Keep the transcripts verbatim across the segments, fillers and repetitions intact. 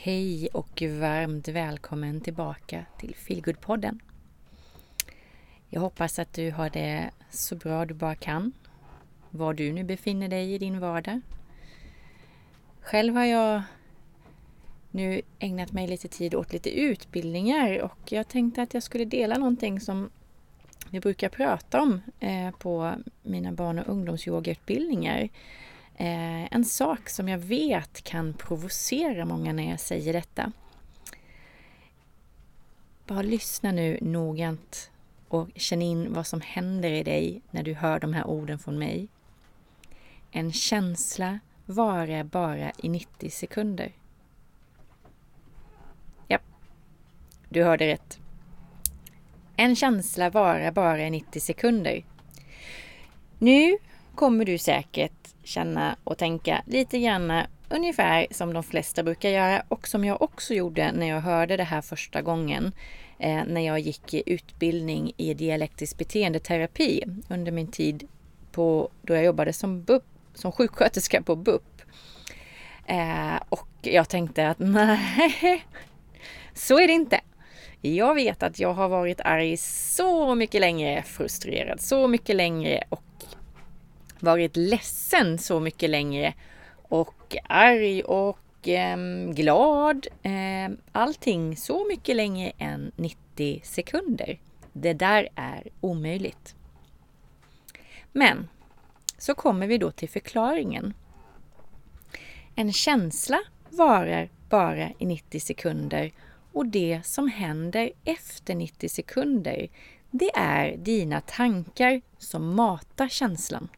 Hej och varmt välkommen tillbaka till Feelgood-podden. Jag hoppas att du har det så bra du bara kan, var du nu befinner dig i din vardag. Själv har jag nu ägnat mig lite tid åt lite utbildningar och jag tänkte att jag skulle dela någonting som vi brukar prata om eh, på mina barn- och ungdomsyogautbildningar. Eh, en sak som jag vet kan provocera många när jag säger detta. Bara lyssna nu noggrant och känn in vad som händer i dig när du hör de här orden från mig. En känsla varar bara i nittio sekunder. Ja, du hörde rätt. En känsla varar bara i nittio sekunder. Nu kommer du säkert känna och tänka lite grann ungefär som de flesta brukar göra och som jag också gjorde när jag hörde det här första gången eh, när jag gick i utbildning i dialektisk beteendeterapi under min tid på, då jag jobbade som, B U P, som sjuksköterska på B U P. Eh, och jag tänkte att nej, så är det inte. Jag vet att jag har varit arg så mycket längre, frustrerad så mycket längre och varit ledsen så mycket längre och arg och eh, glad. Eh, allting så mycket längre än nittio sekunder. Det där är omöjligt. Men så kommer vi då till förklaringen. En känsla varar bara i nittio sekunder och det som händer efter nittio sekunder, det är dina tankar som matar känslan.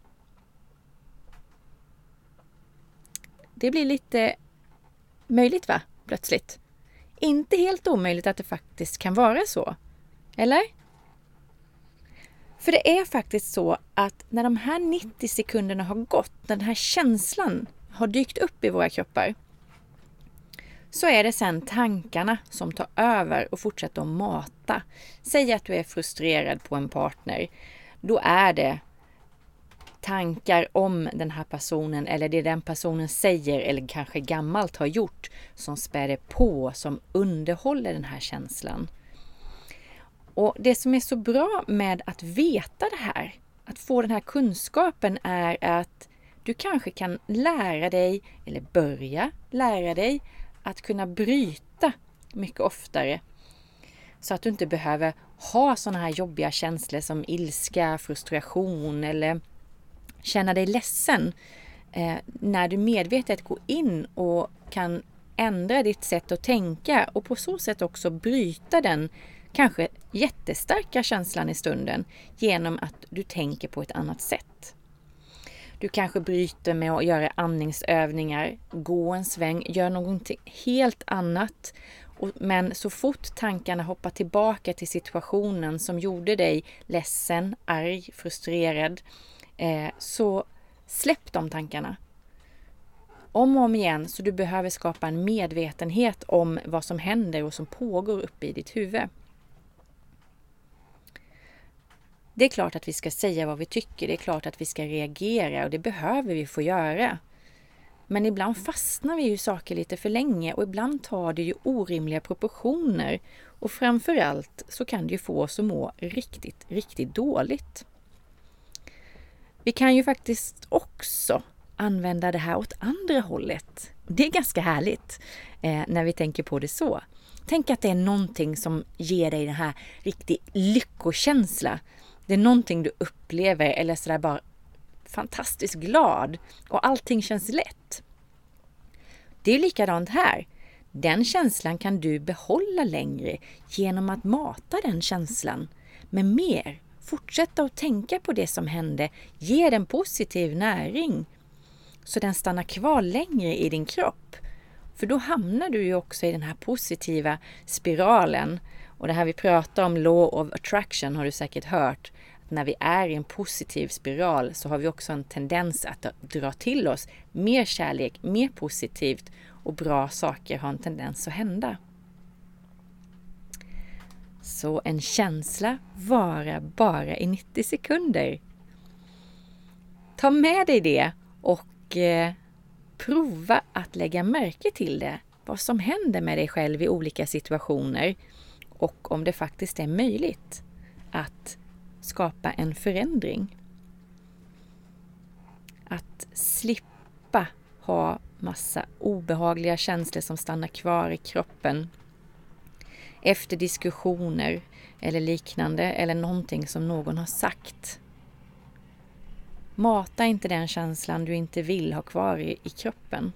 Det blir lite möjligt va, plötsligt. Inte helt omöjligt att det faktiskt kan vara så. Eller? För det är faktiskt så att när de här nittio sekunderna har gått, när den här känslan har dykt upp i våra kroppar, så är det sen tankarna som tar över och fortsätter att mata. Säg att du är frustrerad på en partner. Då är det tankar om den här personen eller det den personen säger eller kanske gammalt har gjort som späder på, som underhåller den här känslan. Och det som är så bra med att veta det här, att få den här kunskapen, är att du kanske kan lära dig eller börja lära dig att kunna bryta mycket oftare. Så att du inte behöver ha sådana här jobbiga känslor som ilska, frustration eller känna dig ledsen eh, när du medvetet går in och kan ändra ditt sätt att tänka och på så sätt också bryta den kanske jättestarka känslan i stunden genom att du tänker på ett annat sätt. Du kanske bryter med att göra andningsövningar, gå en sväng, gör någonting helt annat. Men så fort tankarna hoppar tillbaka till situationen som gjorde dig ledsen, arg, frustrerad, eh, så släpp de tankarna. Om och om igen, så du behöver skapa en medvetenhet om vad som händer och som pågår uppe i ditt huvud. Det är klart att vi ska säga vad vi tycker, det är klart att vi ska reagera och det behöver vi få göra. Men ibland fastnar vi ju saker lite för länge och ibland tar det ju orimliga proportioner. Och framförallt så kan det ju få oss att må riktigt, riktigt dåligt. Vi kan ju faktiskt också använda det här åt andra hållet. Det är ganska härligt eh, när vi tänker på det så. Tänk att det är någonting som ger dig den här riktigt lyckokänsla. Det är någonting du upplever eller sådär bara fantastiskt glad och allting känns lätt. Det är likadant här. Den känslan kan du behålla längre genom att mata den känslan med mer. Fortsätta att tänka på det som hände. Ge den positiv näring så den stannar kvar längre i din kropp. För då hamnar du ju också i den här positiva spiralen. Och det här vi pratar om, law of attraction, har du säkert hört. När vi är i en positiv spiral så har vi också en tendens att dra till oss mer kärlek, mer positivt, och bra saker har en tendens att hända. Så en känsla varar bara i nittio sekunder. Ta med dig det och eh, prova att lägga märke till det. vad som händer med dig själv i olika situationer och om det faktiskt är möjligt att skapa en förändring. Att slippa ha massa obehagliga känslor som stannar kvar i kroppen efter diskussioner eller liknande eller någonting som någon har sagt. Mata inte den känslan du inte vill ha kvar i, i kroppen.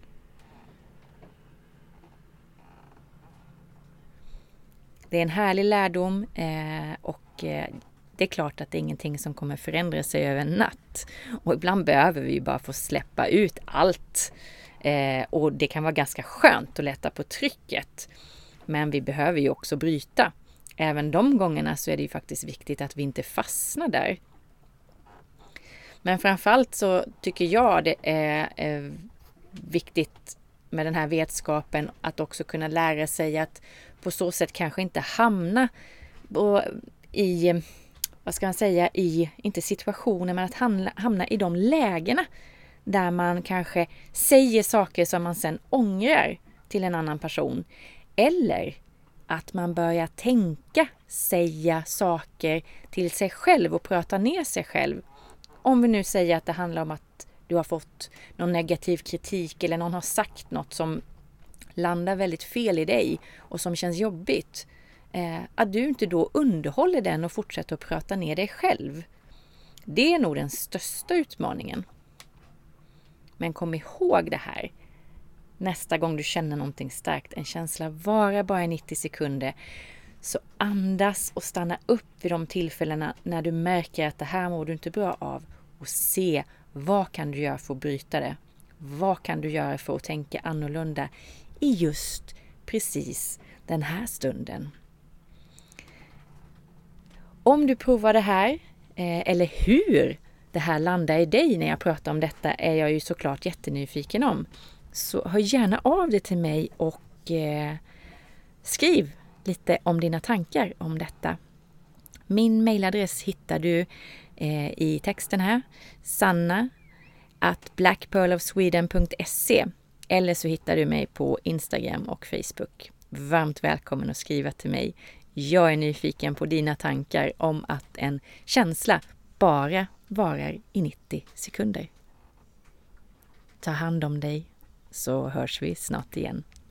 Det är en härlig lärdom eh, och eh, det är klart att det är ingenting som kommer förändra sig över en natt. Och ibland behöver vi ju bara få släppa ut allt. Eh, och det kan vara ganska skönt att lätta på trycket. Men vi behöver ju också bryta. Även de gångerna så är det ju faktiskt viktigt att vi inte fastnar där. Men framförallt så tycker jag det är eh, viktigt med den här vetskapen att också kunna lära sig att på så sätt kanske inte hamna i, vad ska man säga, i, inte situationer, men att hamna, hamna i de lägena där man kanske säger saker som man sen ångrar till en annan person. Eller att man börjar tänka, säga saker till sig själv och prata ner sig själv. Om vi nu säger att det handlar om att du har fått någon negativ kritik eller någon har sagt något som landar väldigt fel i dig och som känns jobbigt. Eh, att du inte då underhåller den och fortsätter att prata ner dig själv. Det är nog den största utmaningen. Men kom ihåg det här. Nästa gång du känner någonting starkt, en känsla vara bara i nittio sekunder, så andas och stanna upp vid de tillfällena när du märker att det här mår du inte bra av och se vad kan du göra för att bryta det. Vad kan du göra för att tänka annorlunda i just precis den här stunden. Om du provar det här eh, eller hur det här landar i dig när jag pratar om detta är jag ju såklart jättenyfiken om. Så hör gärna av dig till mig och eh, skriv lite om dina tankar om detta. Min mailadress hittar du eh, i texten här. sanna at black pearl of sweden punkt se eller så hittar du mig på Instagram och Facebook. Varmt välkommen att skriva till mig. Jag är nyfiken på dina tankar om att en känsla bara varar i nittio sekunder. Ta hand om dig så hörs vi snart igen.